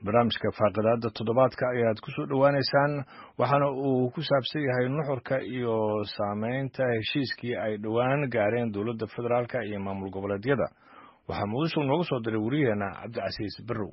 barnaamijka faaqidaada toddobaadka ayaad ku soo dhowaaneysaan waxaana uu ku saabsan yahay nuxurka iyo saameynta heshiiskii ay dhowaan gaareen dowladda federaalka iyo maamul goboleedyada waxaa muqdisho nooga soo diray wariyaheena cabdicasiis barrow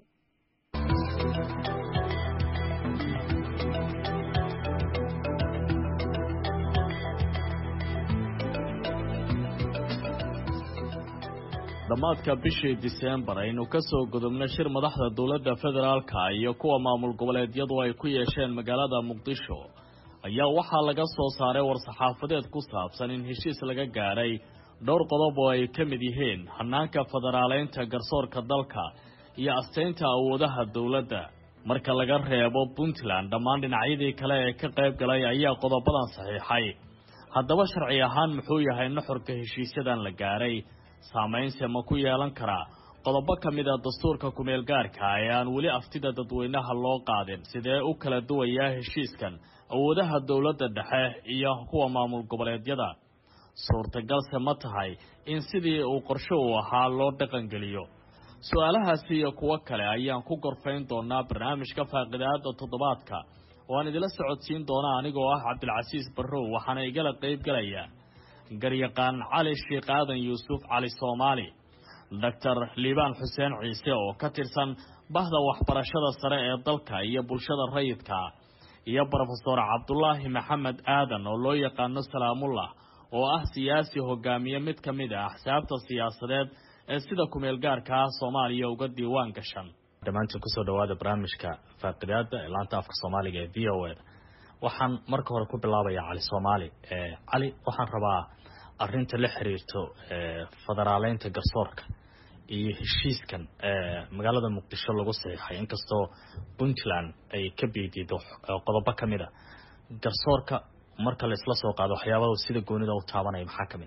dhammaadka bishii Diseembar aynu ka soo gudubnay shir madaxda dowladda federaalka iyo kuwa maamul goboleedyadu ay ku yeesheen magaalada Muqdisho ayaa waxaa laga soo saaray war-saxaafadeed ku saabsan in heshiis laga gaaray dhowr qodob oo ay ka mid yihiin hanaanka federaaleynta garsoorka dalka iyo asteynta awoodaha dowladda marka laga reebo Puntland dhammaan dhinacyadii kale ee ka qayb galay ayaa qodobadan saxiixay haddaba sharci ahaan muxuu yahay nuxurka heshiisyadan la gaaray saameynse ma ku yeelan karaa qodobo ka mid ah dastuurka kumeel gaarka ee aan weli aftida dadweynaha loo qaadin sidee u kala duwayaa heshiiskan awoodaha dowladda dhexe iyo kuwa maamul goboleedyada suurtagalse ma tahay in sidii uu qorsho u ahaa loo dhaqangeliyo su-aalahaasi iyo kuwo kale ayaan ku gorfayn doonaa barnaamijka faaqidaada toddobaadka oo aan idila socodsiin doona anigoo ah cabdilcasiis barrow waxaana igala qayb galaya garyaqaan cali sheekh aadan yuusuf cali Soomaali Dr. Liibaan Xuseen Ciise oo ka tirsan bahda waxbarashada sare ee dalka iyo bulshada rayidka iyo Professor Cabdullaahi Maxamed Aadan oo loo yaqaan Salaamullah oo ah siyaasi hogaamiye mid ka mid ah axsaabta siyaasadeed ee sida kumeel gaarka Soomaaliya uga diiwaan gashan dhamaantiin ku soo dhawaada barnaamijka faaqidaada laanta afka Soomaaliga ee VOA waxaan marka hore ku bilaabayaa cali Soomaali cali waxaan rabaa arrinta la xiriirto federaaleynta garsoorka iyo heshiiskan magaalada Muqdisho lagu saxiixay inkastoo Puntland ay ka biidido qodobo ka mid ah garsoorka marka la isla soo qaado waxyaabaha sida goonida u taabanaya maxaa ka mid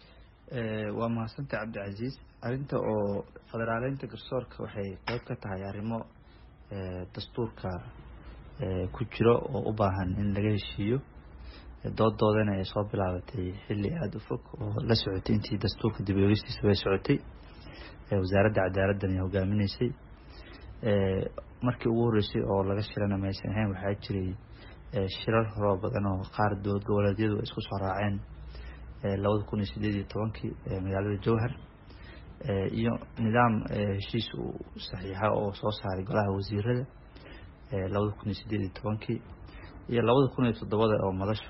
waa mahadsantahay Cabdicasiis arrinta oo federaaleynta garsoorka waxay qayb ka tahay arrimo dastuurka ku jiro oo u baahan in laga heshiiyo dooddoodana ay soo bilaabatay xilli aad u fog oo la socotay intii dastuurka dib u eegistiisa way socotay wasaaradda cadaaladda ay hogaaminaysay markii ugu horeysay oo laga shirana maysan ahayn waxaa jiray shirar horo badan oo qaar dowlad goboleedyadu isku soo raaceen 2018 magaalada Jowhar iyo nidaam heshiis uu saxiixa oo soo saaray golaha wasiirada 2018 iyo 2007 oo madashu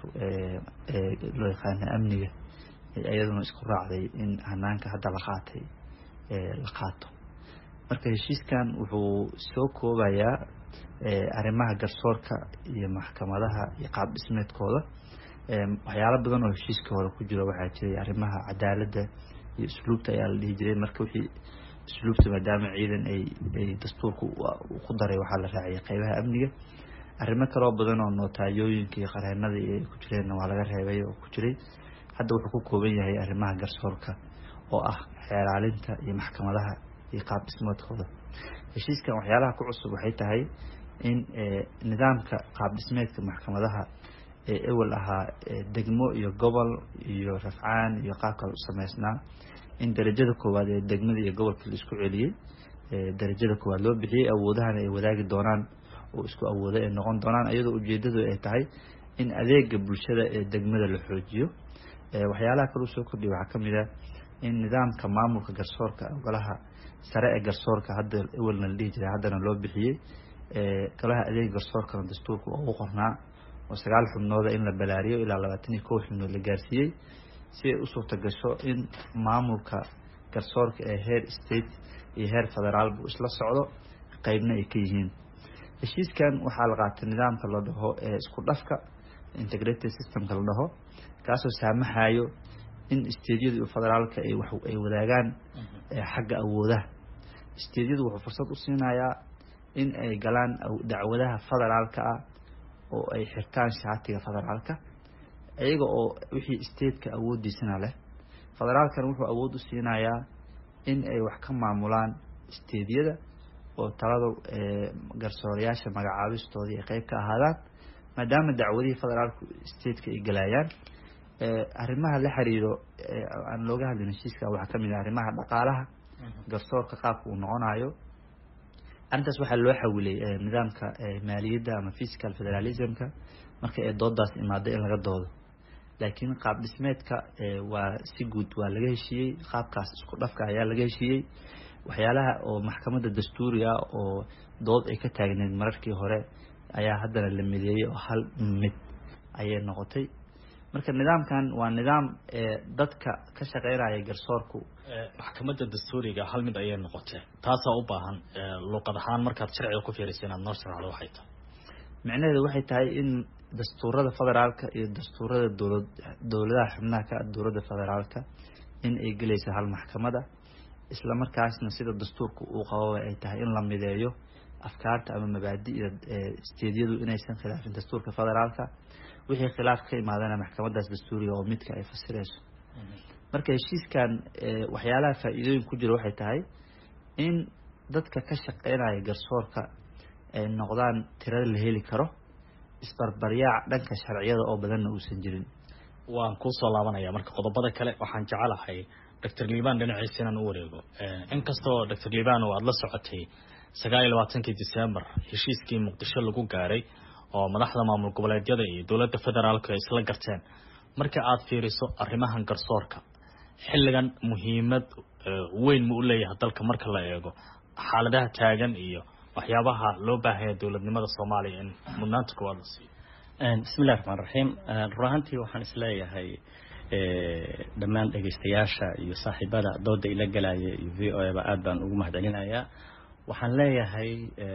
loo yaqaan amniga ayaduna isku raacday in hanaanka hadda la qaatay la qaato marka heshiiskan wuxuu soo koobayaa arrimaha garsoorka iyo maxkamadaha iyo qaab dhismeedkooda waxyaalo badan oo heshiiska hore ku jira waxaa jiray arrimaha cadaaladda iyo usluubta ayaa la dhihi jiray marka wixii usluubta maadaama ciidan ay dastuurku ku daray waxaa la raaciyay qaybaha amniga arrimo kale oo badan oo nootayooyinka iyo qareenada ay ku jireen waa laga reebay oo ku jiray hadda wuxuu ku kooban yahay arrimaha garsoorka oo ah xeelaalinta iyo maxkamadaha iyo qaab dhismeedkooda heshiiskan waxyaalaha ku cusub waxay tahay in nidaamka qaab dhismeedka maxkamadaha ewel ahaa degmo iyo gobol iyo rafcaan iyo qaab kale u sameysnaa in darajada koowaad ee degmada iyo gobolka la isku celiyay darajada koowaad loo bixiyay awoodahana ay wadaagi doonaan oo isku awoodo ay noqon doonaan iyadoo ujeedadu ay tahay in adeega bulshada ee degmada la xoojiyo waxyaalaha kale soo kordhiyay waxaa ka mid ah in nidaamka maamulka garsoorka golaha sare ee garsoorka hadda ewelna la dhihi jiray haddana loo bixiyay golaha adeega garsoorkana dastuurka oo u qornaa oo 9 xubnooda in la balaariyo ilaa 21 xubnood la gaarsiiyay si ay u suurta gasho in maamulka garsoorka ee heer state iyo heer federaal buu isla socdo qaybna ay ka yihiin heshiiskan waxaa la qaatay nidaamka la dhaho isku dhafka integrated systemka la dhaho kaasoo saamaxayo in state-yadu iyo federaalka ay wadaagaan xagga awoodaha state-yadu wuxuu fursad u siinayaa in ay galaan dacwadaha federaalka ah oo ay xirtaan shaatiga federaalka iyaga oo wixii state-ka awoodiisana leh federaalkana wuxuu awood u siinayaa in ay wax ka maamulaan state-yada oo talada garsoorayaasha magacaabistoodii ay qayb ka ahaadaan maadaama dacwadihii federaalku state-ka ay galayaan arrimaha la xiriiro aan looga hadlin heshiiska waxaa ka mid ah arrimaha dhaqaalaha garsoorka qaabka uu noqonayo arintaas waxaa loo xawilay nidaamka maaliyadda ama fiscal federalismka marka ay doodaas imaado in laga doodo laakiin qaab dhismeedka waa si guud waa laga heshiiyey qaabkaas isku dhafka ayaa laga heshiiyey waxyaalaha oo maxkamadda dastuuriga oo dood ay ka taagneed mararkii hore ayaa haddana la mideeyey oo hal mid ayay noqotay marka nidaamkan waa nidaam dadka ka shaqeynaya garsoorku maxkamadda dastuuriga hal mid ayay noqotay taasoo u baahan luqad ahaan markaad sharciga ku fiiriso inaad noo sharaxdo waxay tahay macnaheedu waxay tahay in dastuurada federaalka iyo dastuurada dowladaha xubnaha ka dowladda federaalka in ay gelayso hal maxkamada isla markaasna sida dastuurku uu qabo ay tahay in la mideeyo afkaarta ama mabaadi'da steedyadu inaysan khilaafin dastuurka federaalka wixii khilaaf ka imaadana maxkamadaas dastuuriga oo midka ay fasirayso marka heshiiskan waxyaalaha faa'iidooyin ku jira waxay tahay in dadka ka shaqeynaya garsoorka ay noqdaan tirada la heli karo isbarbaryaac dhanka sharciyada oo badanna uusan jirin waan ku soo laabanaya marka qodobada kale waxaan jecelahay Dr. Liban dhinaciisa inaan u wareego inkastoo Dr. Liban oo aad la socotay 29 December heshiiskii Muqdisho lagu gaaray oo madaxda maamul goboleedyada iyo dowladda federaalka ay isla garteen marka aad fiiriso arrimahan garsoorka xilligan muhiimad weyn ma u leeyahay dalka marka la eego xaaladaha taagan iyo waxyaabaha loo baahan yahay dowladnimada Soomaaliya in mudnaanta koowaad la siiyo bismillaahir rahmaanir rahiim ruuxantii waxaan isleeyahay dhammaan dhageystayaasha iyo saaxiibada dooda ila galaya iyo VOA aad baan ugu mahadcelinayaa waxaan leeyahay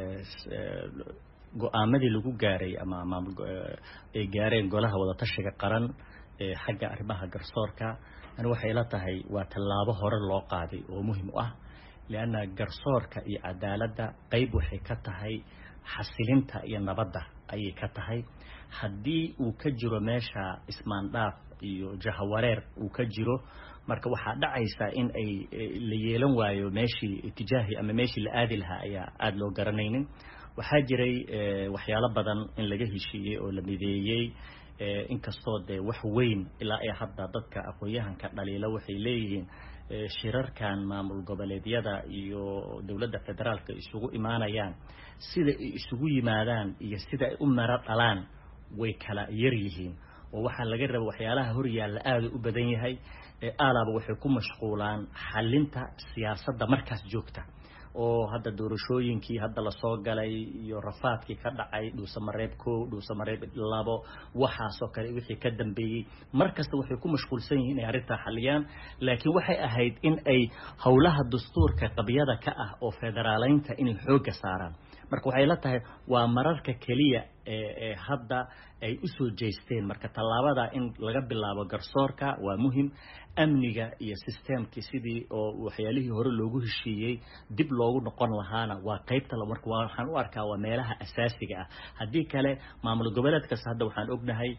go'aamadii lagu gaaray ama maamul ay gaareen golaha wada tashiga qaran ee xagga arrimaha garsoorka ani waxay la tahay waa tallaabo hore loo qaaday oo muhiim u ah لأن garsoorka iyo cadaaladda qayb waxay ka tahay xasilinta iyo nabadda ayay ka tahay haddii uu ka jiro meesha ismaandhaaf iyo jahawareer uu ka jiro marka waxaa dhacaysa in ay la yeelan waayo meeshii itijaahi ama meeshii la aadi lahaa ayaa aad loo garanaynin waxaa jiray waxyaalo badan in laga heshiiyey oo la mideeyey inkastoo dee wax weyn ilaa ay hadda dadka aqoon-yahanka dhaliilo waxay leeyihiin shirarkan maamul goboleedyada iyo dowladda federaalka isugu imaanayaan sida ay isugu yimaadaan iyo sida ay u mara dhalaan way kala yar yihiin oo waxa laga rabo waxyaalaha hor yaalla aad u badan yahay aalaba waxay ku mashquulaan xalinta siyaasadda markaas joogta oo hadda doorashooyinkii hadda la soo galay iyo rafaadkii ka dhacay dhuusamareeb 1 dhuusamareeb 2 waxaasoo kale wixii ka dambeeyay markasta waxay ku mashquulsan yihiin inay arrinta xaliyaan laakiin waxay ahayd in ay howlaha dastuurka qabyada ka ah oo federaaleynta inay xooga saaraan marka waxay la tahay waa mararka kaliya ee hadda ay u soo jeesteen marka tallaabada in laga bilaabo garsoorka waa muhiim amniga iyo systemkii sidii oo waxyaalihii hore loogu heshiiyey dib loogu noqon lahaana waa qaybta marka waxaan u arkaa waa meelaha asaasiga ah haddii kale maamul goboleedkaas hadda waxaan ognahay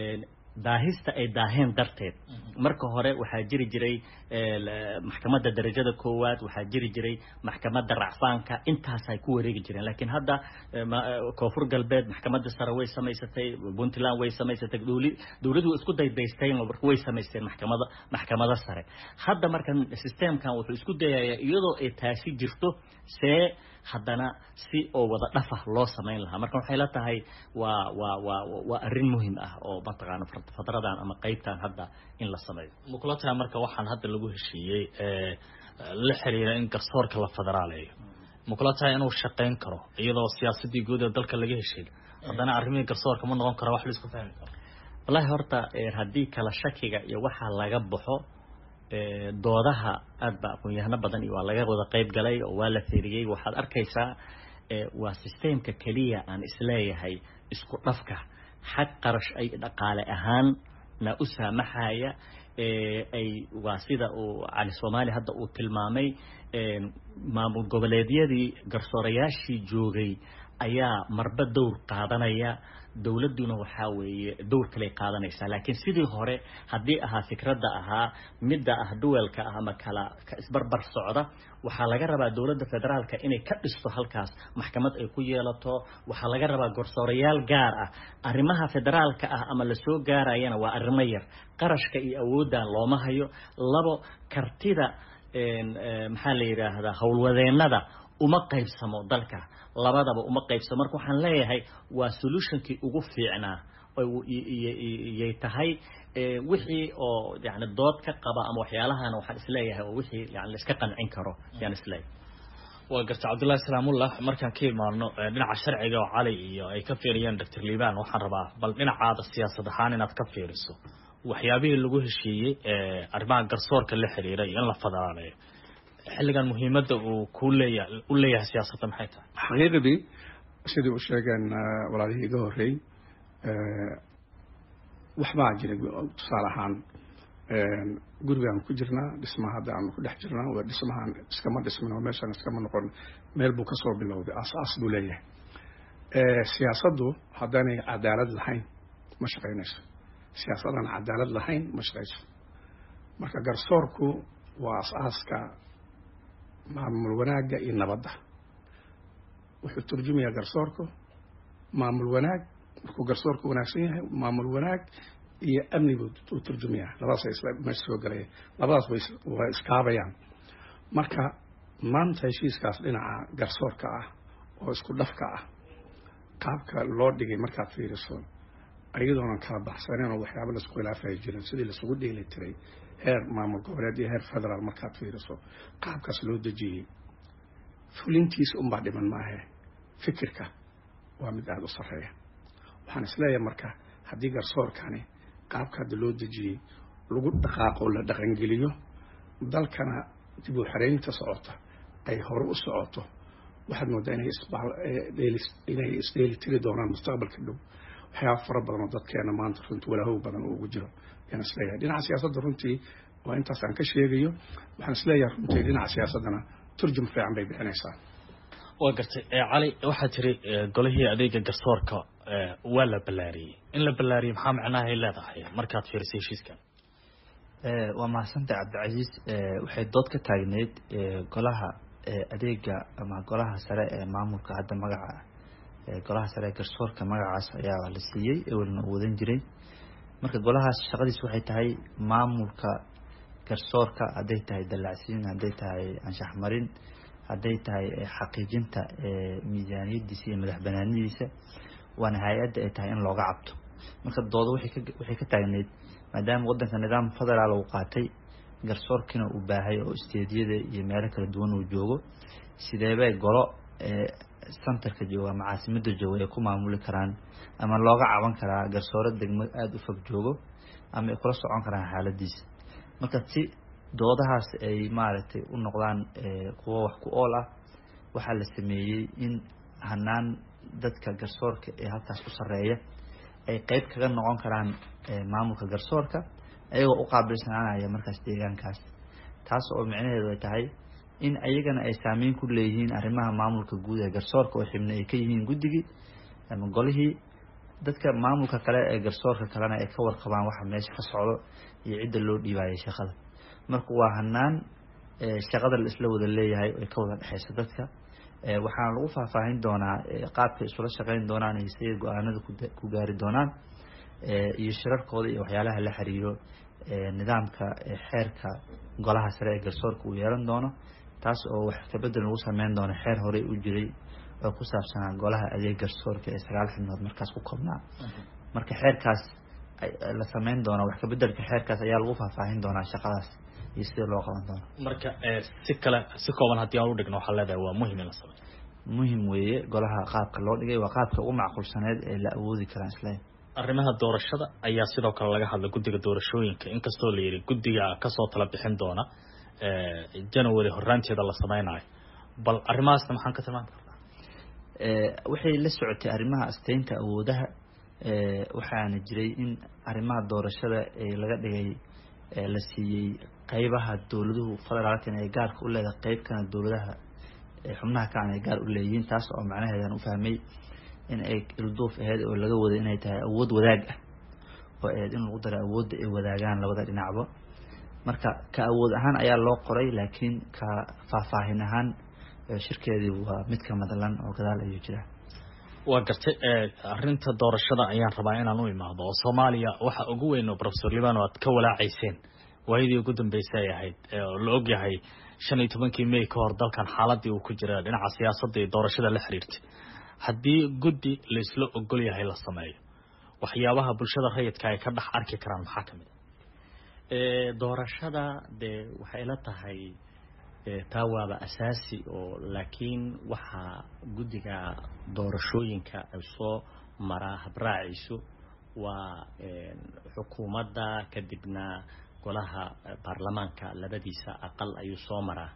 daahista ay daaheen darteed marka hore waxaa jiri jiray maxkamadda darajada koowaad waxaa jiri jiray maxkamadda racfaanka intaas ay ku wareegi jireen laakiin hadda koonfur galbeed maxkamadda sare way samaysatay puntland way samaysatay dowladdu isku daydaysteen way samaysteen maxkamada sare hadda marka systemkan wuxuu isku dayayaa iyadoo ay taasi jirto see haddana si oo wada dhafa loo sameyn lahaa marka waxay la tahay waa arrin muhiim ah oo mataqaana fadradan ama qaybtan hadda in la sameeyo mukulata marka waxaan hadda lagu heshiiyey la xiriira in garsoorka la federaaleeyo mukulata inuu shaqeyn karo iyadoo siyaasadii guud ee dalka laga heshiiyay haddana arrimihii garsoorka ma noqon karo wax la isku fahmi karo wallahi horta haddii kala shakiga iyo waxa laga baxo doodaha aad ba aqoon-yahano badan iyo waa laga wada qayb galay oo waa la fiiriyey waxaad arkaysaa waa systemka kaliya aan isleeyahay isku dhafka xaq qarash ay dhaqaale ahaan na u saamaxaya ay waa sida uu cali Soomaali hadda uu tilmaamay maamul goboleedyadii garsoorayaashii joogay ayaa marba dowr qaadanaya dawladuna waxa weeye dowr kale qaadanaysa laakiin sidii hore hadii ahaa fikradda ahaa midda ah duwalka ama kala isbarbar socda waxa laga rabaa dawladda federaalka inay ka dhisto halkaas maxkamad ay ku yeelato waxa laga rabaa garsoorayaal gaar ah arrimaha federaalka ah ama la soo gaarayana waa arrimo yar qarashka iyo awoodda looma hayo labo kartida maxaa la yiraahdaa howlwadeenada uma qaybsamo dalka labadaba uma qaybsamo marka waxaan leeyahay waa solutionkii ugu fiicnaa oo tahay wixii oo yani dood ka qaba ama waxyaalahan waxaan isleeyahay oo wixii yani la iska qancin karo yaan isleeyahay waa garta Cabdullaahi Salaamullah markaan ka imaano dhinaca sharciga oo Cali iyo ay ka fiiriyeen Dr. Liibaan waxaan rabaa bal dhinacaada siyaasad ahaan inaad ka fiiriso waxyaabihii lagu heshiiyey arrimaha garsoorka la xiriiray in la fadalaaleeyo xilligan muhiimadda uu ku leeyahay siyaasadda maxay tahay xaqiiqdii sidii uu sheegeen walaalihii iga horreey waxbaa jiray tusaale ahaan gurigaan ku jirnaa dhismaha hadda aanu ku dhex jirnaa waa dhismahan iskama dhismin oo meeshan iskama noqon meel buu kasoo bilowday aas buu leeyahay siyaasaddu haddaanay cadaalad lahayn ma shaqaynayso siyaasadaan cadaalad lahayn ma shaqayso marka garsoorku waa as-aaska maamul wanaagga iyo nabadda wuxuu turjumayaa garsoorku maamul wanaag markuu garsoorku wanaagsan yahay maamul wanaag iyo amni buu turjumayaa labadaas isla meesha soo galaya labadaas way iskaabayaan marka maanta heshiiskaas dhinaca garsoorka ah oo isku dhafka ah qaabka loo dhigay markaad fiiriso iyadoonan kala baxsaneen oo waxyaaba laisku khilaafay jirin sidii laisugu dheeli tiray heer maamul goboleed iyo heer federaal markaad fiiriso qaabkaas loo dejiyey fulintiisa unbaa dhiman maahe fikirka waa mid aada u sarreeya waxaan isleeyahay marka haddii garsoorkani qaabka hadda loo dejiyey lagu dhaqaaqo la dhaqangeliyo dalkana dib u xiraynta socota ay hore u socoto waxaad moodaa inay isdheeli tiri doonaan mustaqbalka dhow waxyaaba fara badan oo dadkeena maanta runtii walaahow badan oo ugu jiro ayaan isleeyahay dhinaca siyaasadda runtii waa intaas aan ka sheegayo waxaan isleeyahay runtii dhinaca siyaasaddana turjum fiican bay bixinaysaa waa gartay Cali waxaa tiri golihii adeega garsoorka waa la ballaariyey in la ballaariyey maxaa macnaha ay leedahay markaad fiirisay heshiiskan waa mahadsantahay Cabdicasiis waxay dood ka taagneyd golaha adeega ama golaha sare ee maamulka hadda magaca golaha sare garsoorka magacaas ayaa la siiyey ewelna uu wadan jiray marka golahaas shaqadiis waxay tahay maamulka garsoorka hadday tahay dallacsiin hadday tahay anshax marin hadday tahay xaqiijinta miisaaniyadiisa iyo madax banaanidiisa waana hay-adda ay tahay in looga cabto marka doodo waxay ka taagneyd maadaama waddanka nidaam federaal uu qaatay garsoorkina uu baahay oo isteediyada iyo meelo kala duwan uu joogo sideebay golo centerka jooga ama caasimadda jooga ay ku maamuli karaan ama looga caban karaa garsooro degmo aada u fog joogo ama ay kula socon karaan xaaladiisa marka si doodahaas ay maaragtay u noqdaan kuwo wax ku ool ah waxaa la sameeyey in hanaan dadka garsoorka ee halkaas u sarreeya ay qayb kaga noqon karaan maamulka garsoorka ayagoo u qaabilsanaanaya markaas deegaankaas taas oo micnaheedu ay tahay in ayagana ay saameyn ku leeyihiin arrimaha maamulka guud ee garsoorka oo xibna ay ka yihiin guddigii ama golihii dadka maamulka kale ee garsoorka kalena ay ka warqabaan waxa meesha ka socdo iyo cidda loo dhiibaayay shaqada marka waa hanaan shaqada la isla wada leeyahay oo ay ka wada dhexayso dadka waxaana lagu faahfaahin doonaa qaabka isula shaqayn doonaan iyo siday go-aanada ku gaari doonaan iyo shirarkooda iyo waxyaalaha la xiriiro nidaamka xeerka golaha sare ee garsoorka uu yeelan doono taas oo wax kabedel lagu sameyn doono xeer horey u jiray oo ku saabsanaa golaha adeeg garsoorka ee 9 xubnood markaas ku koobnaa marka xeerkaas la sameyn doono wax kabedelka xeerkaas ayaa lagu faahfaahin doonaa shaqadaas iyo sida loo qaban doono marka si kooban haddii aan u dhigno waxaa leedahay waa muhiim in la sameeyo muhiim weeye golaha qaabka loo dhigay waa qaabka ugu macquulsaneed ee la awoodi karaan isla arrimaha doorashada ayaa sidoo kale laga hadlay guddiga doorashooyinka inkastoo la yiri guddiga ka soo tala bixin doona January horaanteeda la sameynayo bal arrimahaasna maxaan ka tilmaami karnaa waxay la socotay arrimaha asteynta awoodaha waxaana jiray in arrimaha doorashada ee laga dhigay la siiyey qaybaha dawladuhu federaalka ay gaarka u leedahay qayb kana dawladaha xubnaha ka ay gaar u leeyihiin taas oo macnaheedu u fahmay in ay ilduuf ahayd oo laga wada inay tahay awood wadaag ah oo ay in lagu daro awoodda ay wadaagaan labada dhinacba marka ka awood ahaan ayaa loo qoray laakiin ka faahfaahin ahaan shirkeedii waa mid ka madalan oo gadaal ayuu jiraa waa gartay arrinta doorashada ayaan rabaa inaan u imaado oo Soomaaliya waxa ugu weyn oo Professor Liibaan aad ka walaacayseen waayadii ugu dambeysay ay ahayd oo la og yahay 15 May ka hor dalkan xaaladii uu ku jiray dhinaca siyaasadda iyo doorashada la xiriirtay haddii guddi la isla ogol yahay la sameeyo waxyaabaha bulshada rayidka ay ka dhex arki karaan maxaa ka mid doorashada de waxay la tahay taa waaba asaasi oo laakiin waxaa guddiga doorashooyinka ay soo maraa habraaciisu waa xukuumadda kadibna golaha baarlamaanka labadiisa aqal ayuu soo maraa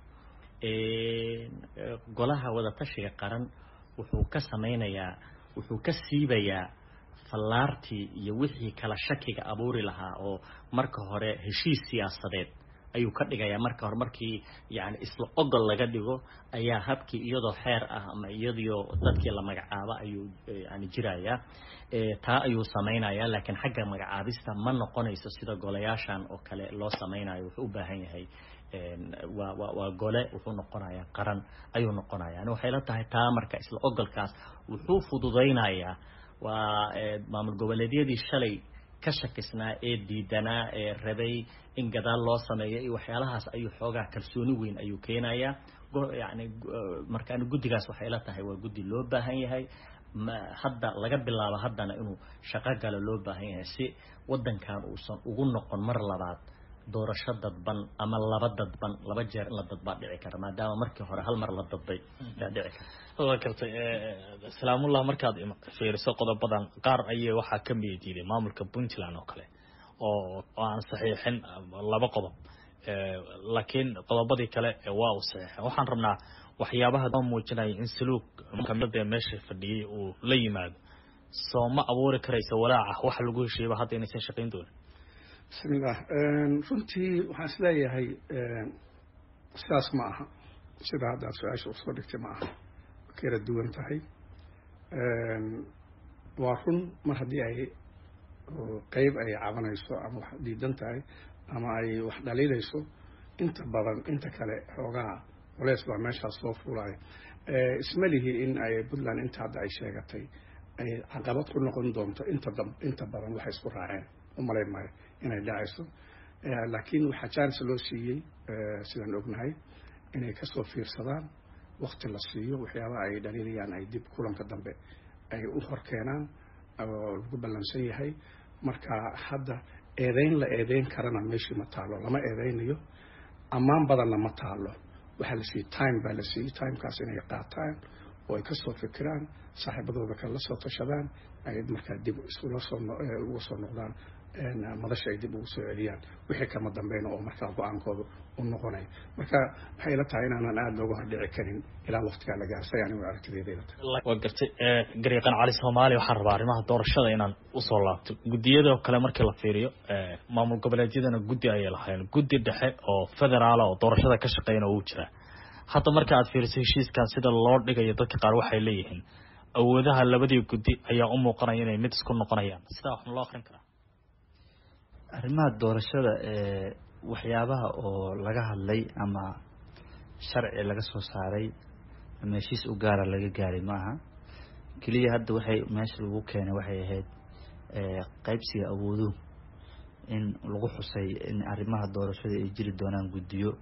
golaha wadatashiga qaran wuxuu ka siibayaa fallaartii iyo wixii kala shakiga abuuri lahaa oo marka hore heshiis siyaasadeed ayuu ka dhigayaa marka hore markii yani isla ogol laga dhigo ayaa habkii iyadoo xeer ah ama iyadoo dadkii la magacaabo ayuu yani jirayaa taa ayuu samaynayaa laakiin xagga magacaabista ma noqonayso sida golayaashan oo kale loo samaynayo wuxuu u baahan yahay waa gole wuxuu noqonayaa qaran ayuu noqonayaa yani waxay la tahay taa marka isla ogolkaas wuxuu fududaynayaa waa maamul goboleedyadii shalay ka shakisnaa ee diidanaa ee rabay in gadaal loo sameeyo iyo waxyaalahaas ayuu xoogaa kalsooni weyn ayuu keenayaa yani markaan guddigaas waxay la tahay waa guddi loo baahan yahay hadda laga bilaabo haddana inuu shaqo galo loo baahan yahay si wadankan uusan ugu noqon mar labaad doorasho dadban ama laba jeer in la dadbaa dhici kara maadaama markii hore hal mar la dadbay yaa dhici kara waa kartay salaamullah markaad fiiriso qodobadan qaar ayay waxaa ka miyidiiday maamulka Puntland oo kale oo aan saxiixin laba qodob laakiin qodobadii kale waa u saxiixin waxaan rabnaa waxyaabaha oo muujinaya in suluuk kamida meesha fadhiyay uu la yimaado soo ma abuuri karaysa walaaca wax lagu heshiiyo hadda inaysan shaqayn doonin bismillah runtii waxaan isleeyahay sidaas ma aha sida hadda su-aasha usoo dhigtay ma aha kala duwan tahay waa run mar haddii ay qeyb ay cabanayso ama wax diidan tahay ama ay wax dhaliilayso inta badan inta kale xoogaa culeys baa meeshaas soo fuulaya isma lihi in ay Puntland inta hadda ay sheegatay ay caqabad ku noqon doonto inta badan waxay isku raaceen umaleyn maayo inay dhacayso laakiin waxaa chance loo siiyey sidaan ognahay inay kasoo fiirsadaan waqti la siiyo waxyaabaha ay dhaliilayaan ay dib kulanka dambe ay u horkeenaan oo lagu ballansan yahay marka hadda la eedeyn karana meeshii ma taalo lama eedeynayo ammaan badanna ma taalo waxaa la siiyey time baa la siiyey timekaas inay qaataan oo ay kasoo fikiraan saaxiibadooda kale la soo tashadaan ay markaa dib uga soo noqdaan madasha ay dib ugu soo celiyaan wixii kama dambeyn oo markaa go-aankooda u noqonaya marka waxay la tahay inaanan aada looga hordhici karin ilaa waqtigaa la gaarsay anigu aragtideedayla tahay waa gartay garyaqaan cali Soomaali waxaan rabaa arrimaha doorashada inaan usoo laabto guddiyada kale markii la fiiriyo maamul goboleedyadana guddi ayay lahayn guddi dhexe oo federaal oo doorashada ka shaqeeyna uu jira hadda marka aad fiiriso heshiiskan sida loo dhigayo dadka qaar waxay leeyihiin awoodaha labadii guddi ayaa u muuqanaya inay mid isku noqonayaan sidaa wax loo akhrin karaa arrimaha doorashada waxyaabaha oo laga hadlay ama sharci laga soo saaray ama heshiis u gaara laga gaaray maaha kaliya hadda waxay meesha lagu keenay waxay ahayd qaybsiga awooduhu in lagu xusay in arrimaha doorashada ay jiri doonaan guddiyo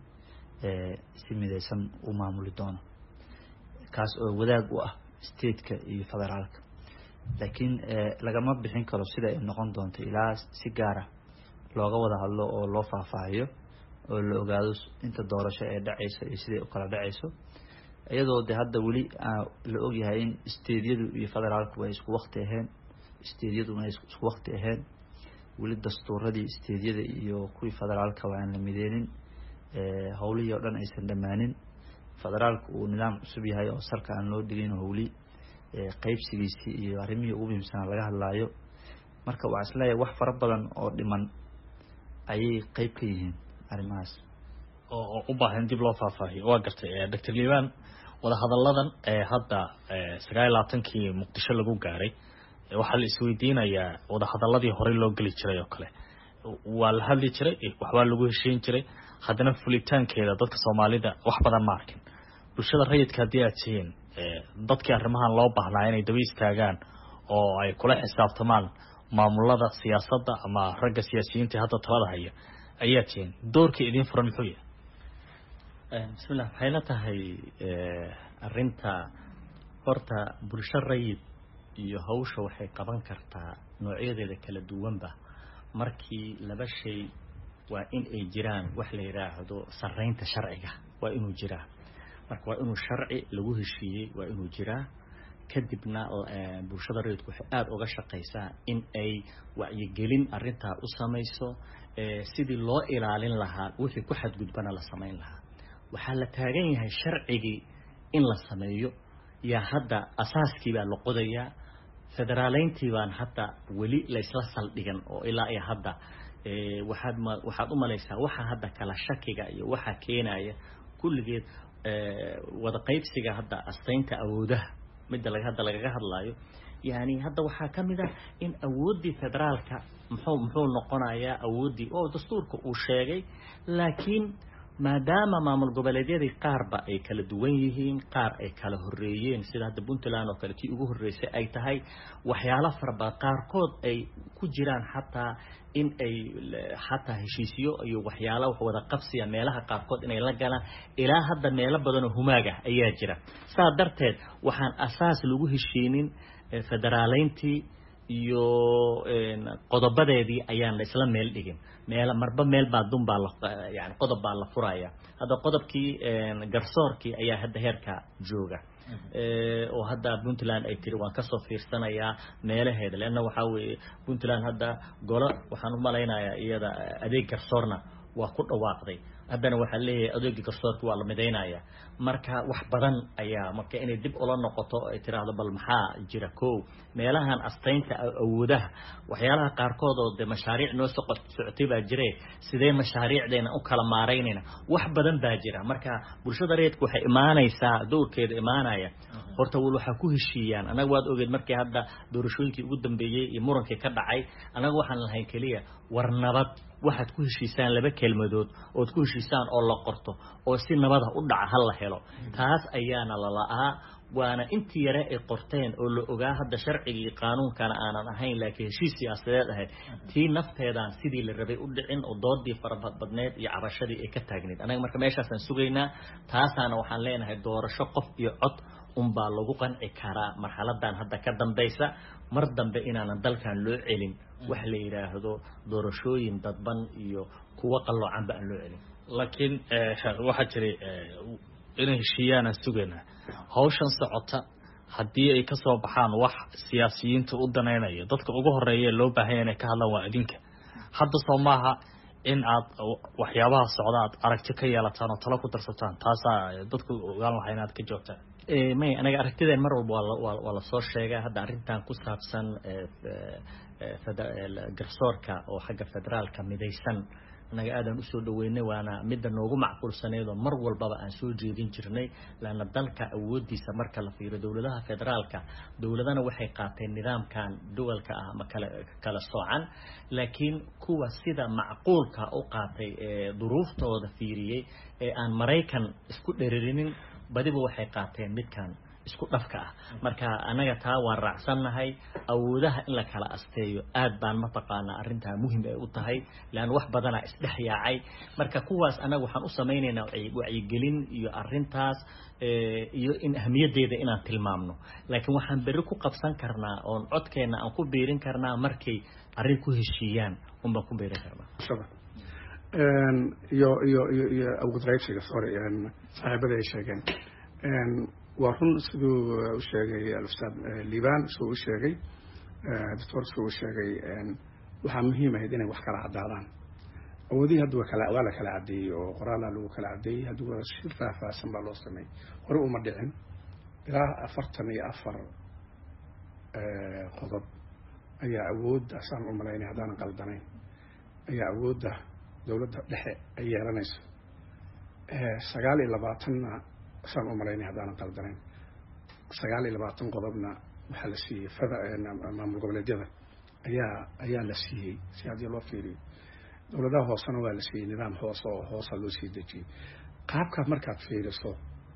si midaysan u maamuli doono kaas oo wadaag u ah stateka iyo federaalka laakiin lagama bixin karo sida ay noqon doonto ilaa si gaara looga wada hadlo oo loo faahfaahiyo oo la ogaado inta doorasho ee dhacayso iyo sidai u kala dhacayso iyadoo de hadda weli la ogyahay in steedyadu iyo federaalku ay isku waqti ahayn steedyaduna ay isku waqti ahayn weli dastuuradii steedyada iyo kuwii federaalka waa aan la mideenin howlihii oo dhan aysan dhammaanin federaalku uu nidaam cusub yahay oo salka aan loo dhigin howli qaybsigiisii iyo arrimihii ugu muhiimsanaa laga hadlaayo marka waxaa isleeyahay wax fara badan oo dhiman ayay qayb ka yihiin arrimahaas oo u baahan dib loo faahfaahiyo waa gartay Dr. Liban wada hadalladan hadda 29kii Muqdisho lagu gaaray waxa la isweydiinayaa wada hadalladii hore loo gali jiray oo kale waa la hadli jiray waxba lagu heshiin jiray haddana fulitaankeeda dadka Soomaalida wax badan ma arkin bulshada rayidka hadii aad tihiin dadkii arrimahan loo baahnaa inay daba istaagaan oo ay kula xisaabtamaan maamulada siyaasadda ama ragga siyaasiyiinta hadda talada haya ayaa tihiin doorka idin furan muxuu yahay bismillah waxay la tahay arrinta horta bulsho rayid iyo hawsha waxay qaban kartaa noocyadeeda kala duwanba markii laba shay waa in ay jiraan wax la yiraahdo sareynta sharciga waa inuu jiraa marka waa inuu sharci lagu heshiiyey waa inuu jiraa kadibna bulshada rayidku waxay aad uga shaqeysaa in ay wacyigelin arrintaa u samayso sidii loo ilaalin lahaa wixii ku xadgudbana la samayn lahaa waxaa la taagan yahay sharcigii in la sameeyo yaa hadda asaaskii baa la qodayaa federaaleyntii baan hadda weli la isla saldhigan oo ilaa ay hadda waxaad u malaysaa waxa hadda kala shakiga iyo waxa keenaya kulligeed wada qaybsiga hadda astaynta awoodaha midda hadda lagaga hadlaayo yani hadda waxaa ka mid ah in awooddii federaalka muxuu noqonayaa awooddii oo dastuurka uu sheegay laakiin maadaama maamul goboleedyadii qaarba ay kala duwan yihiin qaar ay kala horeeyeen sida hadda Puntland oo kale tii ugu horeysay ay tahay waxyaalo farba qaarkood ay ku jiraan xataa in ay xataa heshiisiyo iyo waxyaalo wax wada qabsiya meelaha qaarkood inay la galaan ilaa hadda meelo badan oo humaaga ayaa jira saa darteed waxaan asaas lagu heshiinin federaaleyntii iyo qodobadeedii ayaan isla meel dhigin marba meel baa dunbaa yani qodob baa la furaya hadda qodobkii garsoorkii ayaa hadda heerka jooga oo hadda Puntland ay tiri waan ka soo fiirsanayaa meelaheeda leena waxa weeye Puntland hadda golo waxaan u maleynayaa iyada adeeg garsoorna waa ku dhawaaqday haddana waxaa leeyahay adeegga garsoorka waa la mideynaya marka wax badan ayaa marka inay dib ula noqoto ay tiraahdo bal maxaa jira koow meelahan astaynta awoodaha waxyaalaha qaarkood oo de mashaariic noo socotay baa jiray sidee mashaariicdeena u kala maareynayna wax badan baa jira marka bulshada reedku waxay imaanaysaa doorkeeda imaanaya horta waxa ku heshiiyaan anaga waad ogeed markii hadda doorashooyinkii ugu dambeeyay iyo murankii ka dhacay anaga waxaan lahayn kaliya war nabad waxaad ku heshiisaan laba kelmadood oo ku heshiisaan oo la qorto oo si nabad u dhaca hal la helo taas ayaana la la'aa waana intii yare ay qorteen oo la ogaa hadda sharciga qaanuunkana aanan ahayn laakiin heshiis siyaasadeed ahayd tii nafteedaan sidii la rabay u dhicin oo doodii farabadneed iyo cabashadii ay ka taagneed anaga marka meeshaasaan sugaynaa taasaana waxaan leenahay doorasho qof iyo cod baa lagu qanci karaa marxaladan hadda ka dambaysa mar dambe inaanan dalkan loo celin wax la yiraahdo doorashooyin dadban iyo kuwa qaloocan baan loo celin laakiin waxa jiray inay heshiiyaan sugayna hawshan socota haddii ay ka soo baxaan wax siyaasiyiinta u danaynayo dadka ugu horeeya loo baahan yahay inay ka hadlaan waa idinka hadda Soomaha in aad waxyaabaha socda aad aragti ka yeelataan oo talo ku darsataan taasa dadku ogaan lahayn inaad ka joogtaan may anaga aragtideen mar walba waa la soo sheegay hadda arrintan ku saabsan garsoorka oo xagga federaalka midaysan anaga aadan u soo dhaweynay waana midda noogu macquulsaneed oo mar walbaba aan soo jeedin jirnay laana dalka awoodiisa marka la fiiro dawladaha federaalka dawladana waxay qaateen nidaamkan duwalka ah ama kala soocan laakiin kuwa sida macquulka u qaatay duruuftooda fiiriyay ee aan Mareykan isku dheerinin badiba waxay qaateen midkan isku dhafka ah marka anaga taa waan raacsanahay awoodaha in la kala asteeyo aad baan ma taqaana arrinta muhiim ay u tahay laan wax badan isdhaxyaacay marka kuwaas anaga waxaan u sameeynaa wacyigelin iyo arrintaas iyo in ahmiyadeeda inaan tilmaamno laakiin waxaan bari ku qabsan karnaa oo codkeena aan ku beerin karnaa markay arrin ku heshiiyaan baan ku beerin karnaa iyo awood qaybsiga saaxiibada ay sheegeen waa run siduu u sheegay al-ustaad liibaan siduu u sheegay doctor siduu u sheegay waxaa muhiim ahayd inay wax kala caddaadaan awoodihii hadda waa la kala caddeeyey oo qoraalaa lagu kala caddeeyey hadda waa si faahfaahsan baa loo sameeyey hore uma dhicin ilaa 44 qodob ayaa awoodda saan u malaynay haddaanan qaldanayn ayaa awoodda dawladda dhexe ay yeelanayso 29 saan u malaynay haddaanan qaldanayn 29 qodobna waxaa la siiyey maamul goboleedyada ayaa la siiyey si haddii loo fiiriyo dawladaha hoosena waa la siiyey nidaam hoose oo hoosa loo sii dejiyey qaabka markaad fiiriso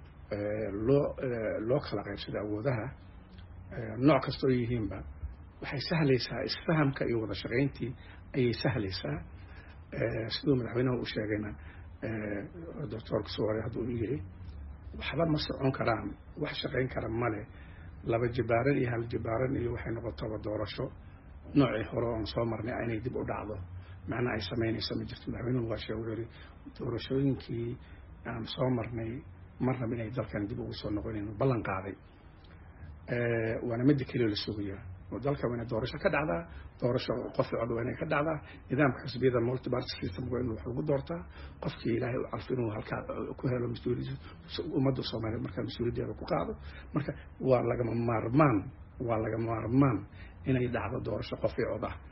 loo kala qaybsado awoodaha nooc kastoo yihiinba waxay sahlaysaa isfahamka iyo wada shaqayntii ayay sahlaysaa sidoo madaxweynaha u sheegayna doctorka Suwaare hadduu yiri waxba ma socon karaan wax shaqayn kara male laba jibaaran iyo hal jibaaran iyo waxay noqotaba doorasho noocii hore oo soo marnay inay dib u dhacdo macna ay sameynayso ma jirto madaxweynuhu waa sheegay doorashooyinkii aan soo marnay marna inay dalkan dib ugu soo noqonayno ballan qaaday waana mid kale la sugayo dalka wayna doorasho ka dhacdaa doorasho qof cod wayna ka dhacdaa nidaamka xisbiyada multi party system waa inuu wax ugu doortaa qofkii ilaahay u calfin inuu halka ku helo mas'uuliyad ummadda Soomaaliyeed marka mas'uuliyadda ku qaado marka waa lagama maarmaan inay dhacdo doorasho qof cod ah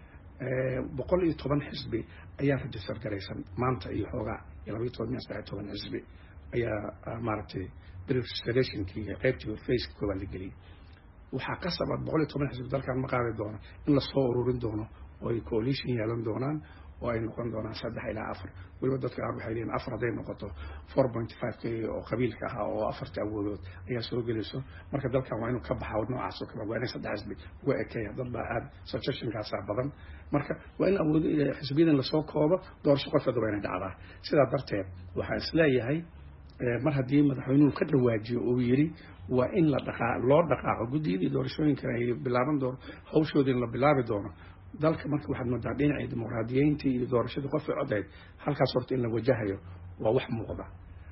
110 xisbi ayaa register garaysan maanta iyo xoogaa 12 xisbi ayaa maartay registration-kii qaybtii Facebook waa la geliyay waxaa ka sabab 110 xisbi dalkan ma qaadi doono in la soo ururin doono oo ay coalition yeelan doonaan oo ay noqon doonaan 3 ilaa 4 waliba dadka qaar waxay leeyihiin 4 haday noqoto 4.5 oo qabiilka ah oo 4 awoodood ayaa soo gelayso marka dalkan waa inuu ka baxaa noocaas oo kale waa inay 3 xisbi uga ekeeyaan dad baa aad suggestion-kaas badan marka waa in awood xisbiyadan la soo koobo doorasho qofka waa inay dhacdaa sidaa darteed waxaan isleeyahay mar haddii madaxweynuhu ka dhawaajiyo oo yiri waa in la loo dhaqaaqo guddiga doorashooyinka ay bilaaban doono hawshoodii la bilaabi doono dalka marka waxaad moodaa dhinaca dimuqraadiyiinta iyo doorashada qofka codeyd halkaas horta in la wajahayo waa wax muuqda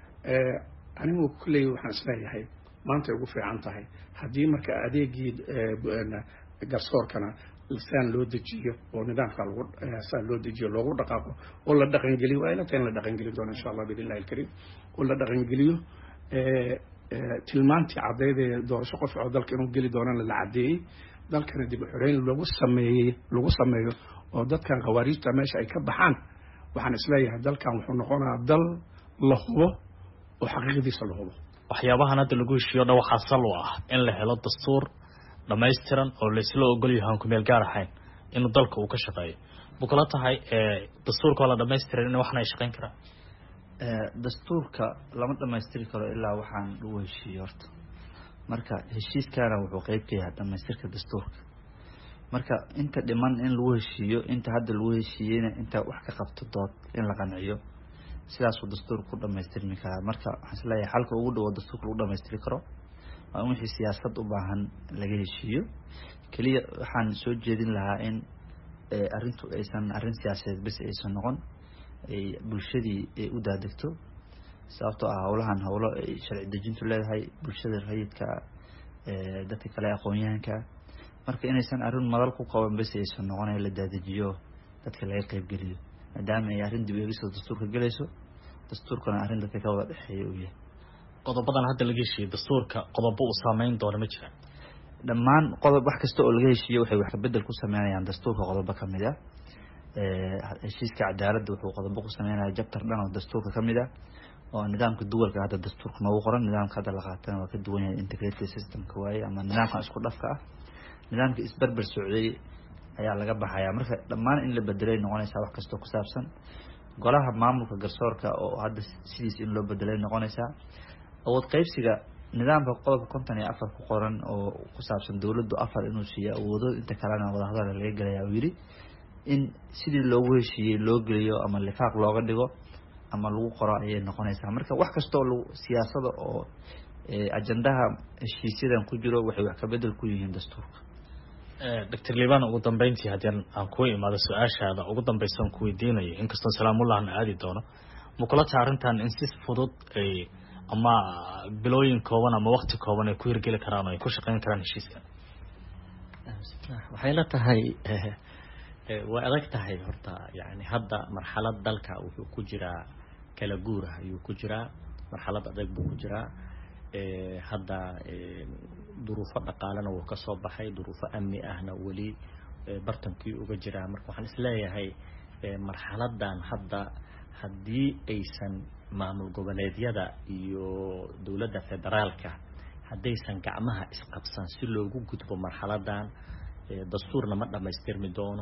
anigu kulay waxaan isleeyahay maanta ugu fiican tahay haddii marka adeegii garsoorkana saan loo dejiyo oo nidaamka lagu saan loo dejiyo loogu dhaqaaqo oo la dhaqan geliyo waa in la dhaqan gelin doono insha Allah billahi alkarim oo la dhaqan geliyo tilmaantii cadeeyay doorasho qof cod dalka inuu geli doono la cadeeyay dalkana dib u xoreyn lagu sameeyo oo dadkan qawaariijta meesha ay ka baxaan waxaan isleeyahay dalkan wuxuu noqonaa dal la hubo oo xaqiiqdiisa la hubo waxyaabahan hadda lagu heshiiyo waxaa sal u ah in la helo dastuur dhammaystiran oo la isla ogol yahay ku meel gaar ahayn inuu dalka uu ka shaqeeyo bukala tahay dastuurka la dhammaystiran in waxna ay shaqeyn karaan dastuurka lama dhammaystiri karo ilaa waxaan lagu heshiiyo horta marka heshiiskaana wuxuu qayb ka yahay dhammaystirka dastuurka marka inta dhiman in lagu heshiiyo inta hadda lagu heshiiyeyna inta wax ka qabto dood in la qanciyo sidaas uu dastuurku ku dhammaystirmi karaa marka waxaan isleeyahay xalka ugu dhow dastuurka lagu dhammaystiri karo waa in wixii siyaasad u baahan laga heshiiyo kaliya waxaan soo jeedin lahaa in arrintu aysan arrin siyaasadeed bas aysan noqon ay bulshadii u daadegto sababtoo ah howlahan howlo ay sharci dejintu leedahay bulshada rayidka dadka kale aqoon-yahanka marka inaysan arrin madal ku qaban bas aysan noqon la daadejiyo dadka laga qayb geliyo maadaama ay arrin dib u eegis dastuurka galayso dastuurkana arrin dadka ka wada dhexeeya uu yahay qodobadan hadda laga heshiiyay dastuurka qodobo uu saameyn doono ma jiraan dhammaan qodob wax kasta oo laga heshiiyo waxay wax ka bedel ku sameynayaan dastuurka qodobo ka mid ah heshiiska cadaaladda wuxuu qodobo ku sameynayaa jabtar dhan oo dastuurka ka mid ah oo nidaamka duwalka hadda dastuurka noogu qoran nidaamka hadda la qaatana waa ka duwan yahay integrated systemka waaye ama nidaamka isku dhafka ah nidaamka isbarbar socday ayaa laga baxayaa marka dhammaan in la bedelay noqonaysaa wax kasta ku saabsan golaha maamulka garsoorka oo hadda sidiis in loo bedelay noqonaysaa awood qaybsiga nidaamka qodobka 54 ku qoran oo ku saabsan dawladdu 4 inuu siiyo awoodo inta kalena wada hadal laga galayaa uu yiri in sidii loogu heshiiyay loo geliyo ama lifaaq looga dhigo ama lagu qoro ayay noqonaysaa marka wax kasta oo siyaasada oo ajandaha heshiisyadan ku jiro waxay wax ka bedel ku yihiin dastuurka Dr. Liban ugu dambeyntii hadii aan ku imaado su'aashaada ugu dambaysan ku weydiinayo inkastoo salaamullah aadi doono mukulata arrintan in si fudud ay ama bilooyin kooban ama waqti kooban ay ku hirgeli karaan oo ay ku shaqeyn karaan heshiiskan waxay la tahay waa adag tahay horta yani hadda marxalad dalka wuxuu ku jiraa kala guur ayuu ku jiraa marxalad adag buu ku jiraa hadda duruufo dhaqaalena wuu ka soo baxay duruufo amni ahna weli bartankii uga jiraa marka waxaan isleeyahay marxaladan hadda haddii aysan maamul goboleedyada iyo dawladda federaalka haddaysan gacmaha isqabsan si loogu gudbo marxaladan dastuurna ma dhammaystirmi doono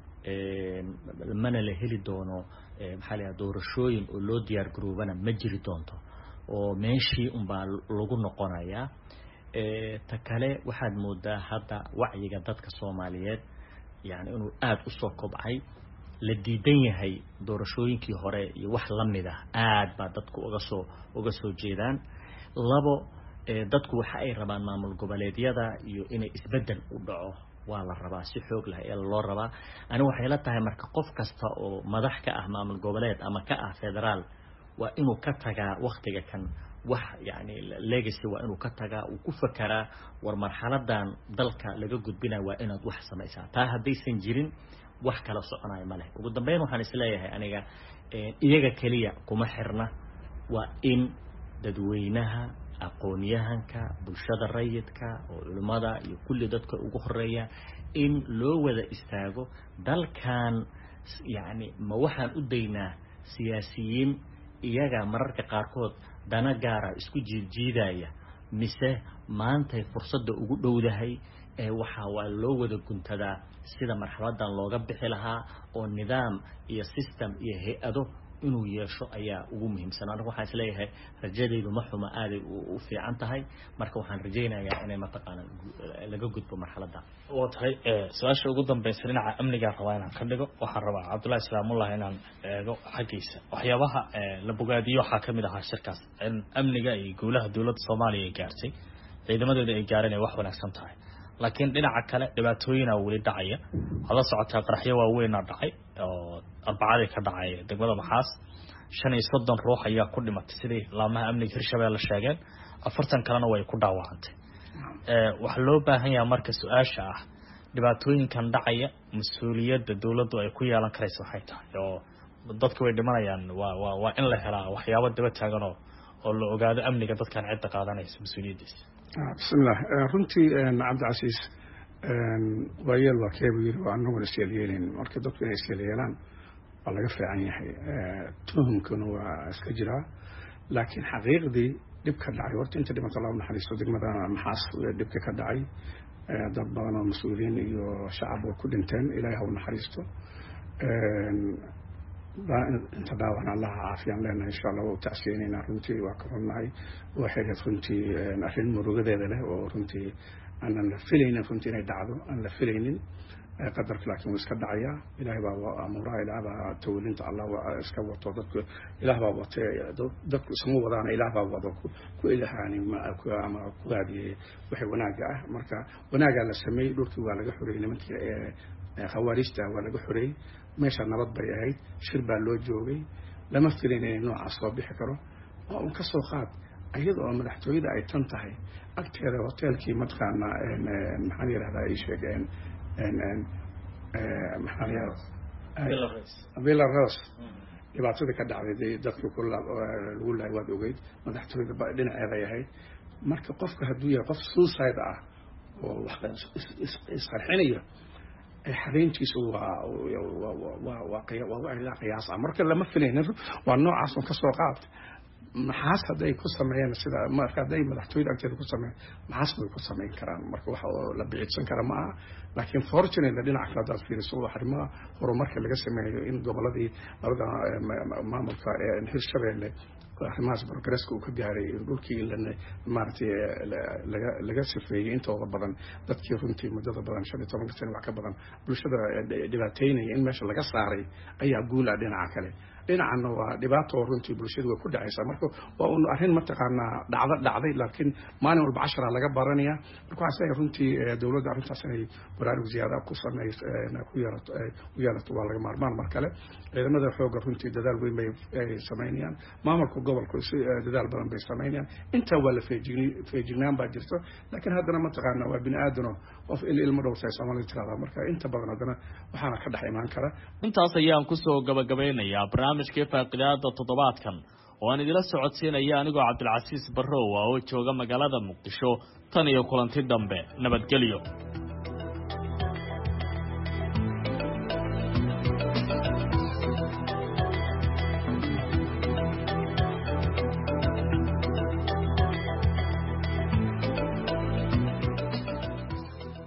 mana la heli doono maxaa la doorashooyin oo loo diyaar garoobana ma jiri doonto oo meeshii unbaa lagu noqonayaa ta kale waxaad moodaa hadda wacyiga dadka Soomaaliyeed yani inuu aad u soo kobcay la diidan yahay doorashooyinkii hore iyo wax lamid ah aad baa dadku uga soo jeedaan labo dadku waxa ay rabaan maamul goboleedyada iyo inay isbedel u dhaco waa la rabaa si xoog leh ee loo rabaa ani waxay la tahay marka qof kasta oo madax ka ah maamul goboleed ama ka ah federaal waa inuu ka tagaa waqtiga kan wax yani legacy waa inuu ka tagaa uu ku fakaraa war marxaladan dalka laga gudbinaa waa inaad wax samaysaa taa haddaysan jirin wax kala soconayo ma leh ugu dambeyn waxaan isleeyahay aniga iyaga keliya kuma xirna waa in dadweynaha aqoon-yahanka bulshada rayidka oo culimada iyo kulli dadka ugu horeeya in loo wada istaago dalkan yani ma waxaan u daynaa siyaasiyiin iyaga mararka qaarkood dana gaara isku jiidjiidaya mise maantay fursadda ugu dhowdahay waxa waa loo wada guntadaa sida marxaladan looga bixi lahaa oo nidaam iyo system iyo hay-ado inuu yeesho ayaa ugu muhiimsan anigu waxaan isleeyahay rajadaydu ma xuma aaday u fiican tahay marka waxaan rajaynayaa inay mataqaana laga gudbo marxaladda waa tahay su-aasha ugu dambaysa dhinaca amniga rabaa inaan ka dhigo waxaan rabaa cabdullahi islaamullah inaan eego xaggiisa waxyaabaha la bogaadiyo waxaa kamid ahaa shirkaas in amniga iyo guulaha dowladda soomaaliya ay gaartay ciidamadeeda ay gaareen ay wax wanaagsan tahay laakiin dhinaca kale dhibaatooyina weli dhacaya waxaad la socotaa qaraxyo waaweyna dhacay oo arbacadii ka dhacay degmada Maxaas 35 ruux ayaa ku dhimatay sidii laamaha amniga Hirshabeelle sheegeen 40 kalena way ku dhaawacantay waxa loo baahan yahay marka su'aasha ah dhibaatooyinkan dhacaya mas'uuliyadda dawladdu ay ku yeelan karayso waxay tahay oo dadku way dhimanayaan waa in la helaa waxyaabo daba taagan oo la ogaado amniga dadkan cid qaadanaysa mas'uuliyadiisa bismillah runtii Cabdicasiis waayeel waa keebu yiri waa annagu isyeelyeelin marka dadku inay isyeelaan waa laga fiican yahay tuhumkuna waa iska jira laakiin xaqiiqdii dibka dhacay horta inta dhimata Allah naxariisto degmada Maxaas dibka ka dhacay dad badan oo mas'uuliyiin iyo shacab ku dhinteen Ilaahay ha u naxariisto inta daawan Allah caafiyan leena insha Allah oo taasiinina runtii waa ka xunahay waxay runtii arrin murugadeeda leh oo runtii aan la filaynin runtii inay dhacdo aan la filaynin qadarka laakiin iska dhacaya Ilaahay baa amura Ilaahay tawliinta Allah waa iska wato Ilaahay baa wato dadku isma wadaan Ilaahay baa wado ku ilaahani ma ku ama ku gaadiyay waxa wanaaga ah marka wanaaga la sameeyay dhulkii waa laga xoreeyay nimankii khawaarista waa laga xoreeyay meesha nabad bay ahayd shir baa loo joogay lama filayn in noocaas soo bixi karo oo ka soo qaad ayadoo madaxtooyada ay tan tahay agteeda hotelkii madqaana maxaan yiraahdaa ay sheegeen maxaan yiraahdaa Villa Rose dhibaatada ka dhacday dadku lagu laay waad ogeyd madaxtooyada dhinaceeda ay ahayd marka qofka hadduu yahay qof suicide ah oo wax isqarxinayo xareentiisu waa qiyaas marka lama filaynin waa noocaas oo ka soo qaad maxaas haday ku sameeyeen sida marka haday madaxtooyada agteeda ku sameeyeen maxaas way ku sameyn karaan marka waxa la bixin kara ma aha laakiin fortunately dhinaca kale dad fiiriso waxrima horumarka laga sameeyo in goboladii labada maamulka ee Hirshabeelle arrimahaas progresska uu ka gaaray dhulkii maartay laga sifeeyay intooda badan dadkii runtii muddada badan 15 sano wax ka badan bulshada dhibaateynaya in meesha laga saaray ayaa guula dhinaca kale dhinacana waa dhibaato runtii bulshada way ku dhacaysaa marka waa arrin mataqaanaa dhacday laakiin maalin walba 10 laga baranaya marka waxa ay runtii dawladda arrintaas ay baraarug ziyaada ku sameeyay ku yeelato waa laga maarmaan mar kale ciidamada xoogga runtii dadaal weyn bay sameeyaan maamulka gobolku dadaal badan bay sameeyaan inta waa la feejignaan baa jirto laakiin haddana mataqaanaa waa bini aadano qof ilmo dhowrtay Soomaaliya tirada marka inta badan haddana waxaana ka dhex imaan kara intaas ayaan ku soo gabagabeynayaa barnaamijka faaqidaada toddobaadkan oo aan idila socodsiinaya anigoo Cabdilcasiis Barrow oo jooga magaalada Muqdisho tan iyo kulanti dambe nabadgelyo